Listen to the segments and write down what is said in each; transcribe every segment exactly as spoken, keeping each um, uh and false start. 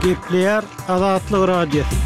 Gepleyer Azatlyk Radiosu.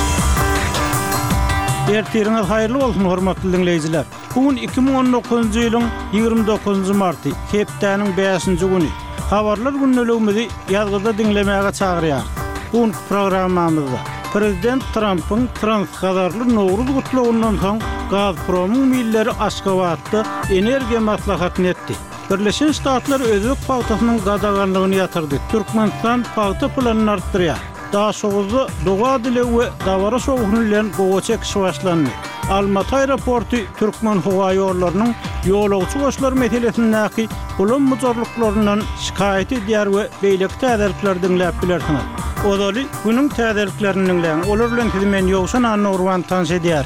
Ertiriniz hayırlı olsun hormatly dinleyijiler. Bugün iki bin on dokuzuncu ýylyň ýygrimi dokuzunçy marty, hepdeniň beşinji güni. Habarlar günnäligimizi ýazgyda dinlemäge çagyrýar. Bugün programmamyzda Prezident Trump'ın transgadarly Nowruz gutlawynyň soň Gazpromyň milleri Aşgabatda energiýa maslahatyny etdi. Birleşen Ştatlar özök pagtasynyň gadaganlygyny ýatyrdy. Türkmenistan pagta planyny artdyrýar. Daha soğuzu doğa dili ve davara soğuğunuyla goğa çekişi başlandı. Almaty aeroportu Türkmen hava yollarının yolagçy goşlar meselesindäki bulun muzarlıklarından şikayet edýär we beýleki täzelikler dinläp bilersiňiz. Odaly günüň täzeliklerini dinläň. Olar bilen men ýogşan anurwan tans edýär.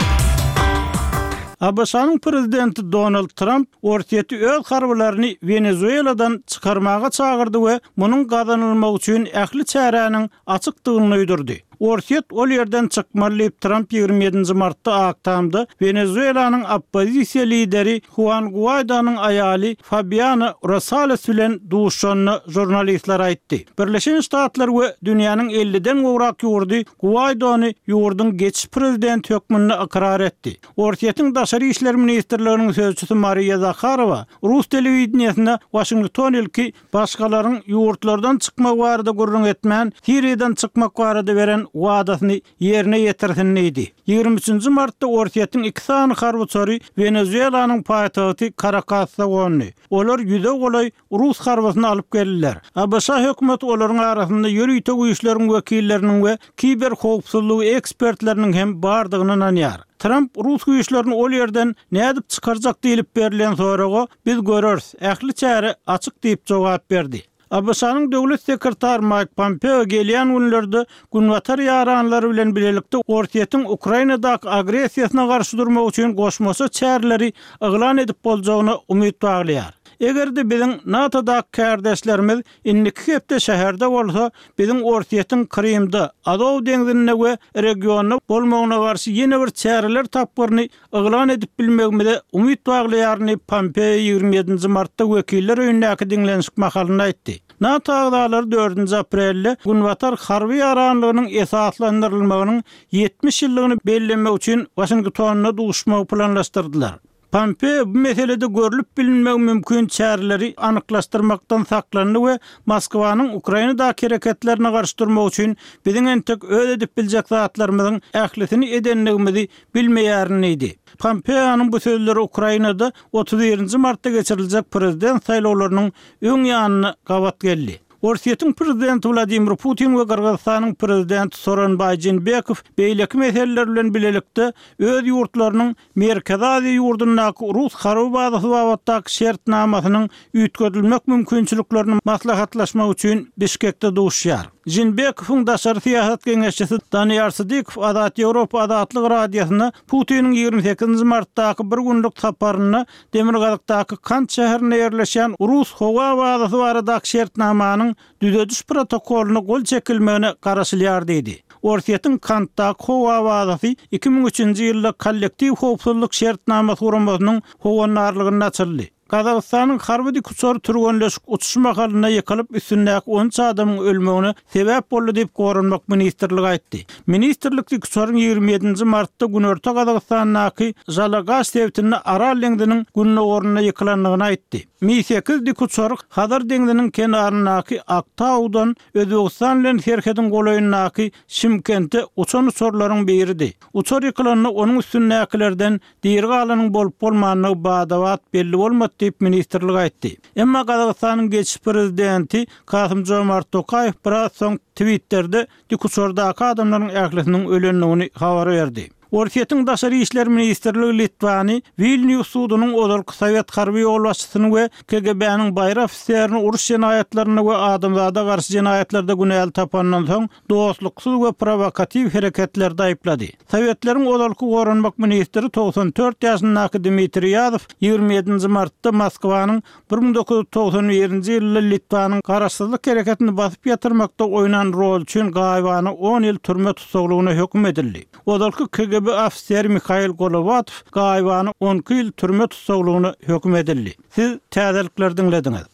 A B S-nyň prezidenti Donald Trump ortaýety öz harbylaryny Venezueladan çykarmaga çagyrdy we munyň gazanylmagy üçin ähli çäräniň açykdygyny öýdürdi. Ortaýet ol ýerden çykmaly diýip Trump ýygrimi ýedinji martda aktamdy. Venezuelanyň oppozisiýa lideri Juan Guaido'nyň aýaly Fabiana Rosales bilen duşanyny jurnalistler aýtdy. Birleşen Ştatlar we dünýäniň elliden gowrak ýurdy Guaido'ny ýurdyň geçiş prezidenti hökmüne ikrar etdi. Ortaýetyň daşary işler ministrliginiň sözçüsü Maria Zakharova Rus telewizionyna Washington ilki başgalaryň ýurtlardan çykmak barada gurrun etmän, Siriýadan çykmak barada beren wadasyny ýerine ýetirsin idi. ýygrimi üçinji martda ortaýetyň iki sany harbyçary Venezuelanyň paýtagty Caracasda gönni. Olar ýüze golay Rus harbysyny alyp geldiler. A B S hökümeti olaryň arasynda ýürüýte güýçleriň wekilleriniň we kiber howpsuzlygy ekspertleriniň hem bardygyny anýar. Trump Rus güýçlerini ol ýerden nädip çykarjak diýilip berilen soraga biz görürs, ähli çäre açyk diýip jogap berdi. A B S-nyň döwlet sekretary Mike Pompeo gelýän günlerde günwatar ýaranlary bilen bilelikde ortaýetyň Ukrainadaky agresiýasyna garşy durmak üçin goşmasy çäreleri eglan edip boljagyna umyt baglaýar. Egerde biziň NATO-daky kardeşlerimiz indiki hepde şäherde bolsa, biziň ortaýetyň Krymda, Azow deňzine we regiona bolmagyna garşy ýene bir çäreler tapgyryny eglan edip bilmegimizde umyt baglaýaryny Pompeo ýygrimi ýedinji martda wekiller öýündäki diňlenşik makalyny aýtdy. NATO agdalary dördünji aprelde günwatar harby ýaranlygynyň esaslandyrylmagynyň ýetmiş ýyllygyny bellemek üçin Washingtonna duşmagy planlaşdyrdylar. Pompeo bu meselede görülüp bilinmek mümkün çäreleri anyklaşdyrmakdan saklandy we Moskwanyň Ukrainadaky hereketlerine garşy durmak üçin biziň entek öz edip biljek zatlarymyzyň ählisini edenligimizi bilmeýärini idi. Pompeo'nun bu sözleri Ukrainada otuz birinji martda geçiriljek prezident saýlawlarynyň öň ýanyna gabat geldi. Ortaýetyň prezidenti Vladimir Putin we Kyrgyzstanyň prezidenti Soronbay Jeenbekow beýleki meseleler bilen bilelikde öz ýurtlarynyň Merkezi Aziýa ýurdundaky Rus harby bazasy babatdaky şertnamasynyň üýtgedilmek mümkinçiliklerini maslahatlaşmak üçin Bişkekde duşýar. Jeenbekowyň daşary siýasat geňeşçisi Danyar Sydykow Azat Ýewropa Azatlyk Radiosyna Putiniň ýygrimi sekizinji martdaky bir günlük saparyny Demirgazykdaky Kant şäherine ýerleşen Rus howa bazasy baradaky şertnamanyň düzediş protokoluny gol çekilmegine garaşylýar diýdi. Ortaýetyň Kantdaky howa bazasy iki bin üçinji ýylda kollektiw howpsuzlyk şertnamasy guramasynyň howanarlygyny açyldy. Kazakstanyň harby dikuçary türgenleşik uçuş makalyna ýykylyp üstündäki on üç adamyň ölmegine sebäp boldy diýip gorunmak ministrligi aýtdy. Ministrlik dikuçaryň ýygrimi ýedinji martda Günorta Kazakstanyňky Zalagaş dewletiniň Aral deňdiniň günne orunyna ýykylanlygyny aýtdy. Mi sekiz dikuçary Hadar deňdiniň kenarynaky Aktaudan Özbegistan bilen herkediň golaýynaky Şimkentde uçan uçurlaryň biridi. Uçur ýykylanyny onuň üstündäkilerden diýeri galanyň bolup bolmanyny badawat belli bolmady diýip ministrlik aýtdy. Emma Kazakstanyň geçiş prezidenti Kasym-Jomart Tokayew biraz soň Twitter'de dikuçardaky adamlaryň ählisiniň ölenligini habar berdi. Ortaýetyň daşary işler ministrligi Litvany Vilnius sudunyň olarky Sowet harby ýolbaşçysyny we K G B-niň baýra ofisiýerini uruş jenaýatlaryna we adamzada garşy jenaýatlarda günäli tapandan soň dostluksyz we provokativ hereketlerde aýplady. Sowetlerin olarky gorunmak ministri toksan dört ýaşyndaky Dmitri Yazow ýygrimi ýedinji martda Moskwanyň bir ming dokuz yüz toksan birinji ýylda Litvanyň garaşsyzlyk hereketini basyp ýatyrmakda oýnan rol üçin gaýbany on ýyl türme tutsagylygyna hökm edildi. Olarky K G B ofisiýer Mikhail Golovatow gaýbany on iki ýyl türme tutsagylygyna hökm edildi. Siz täzelikler dinlediňiz.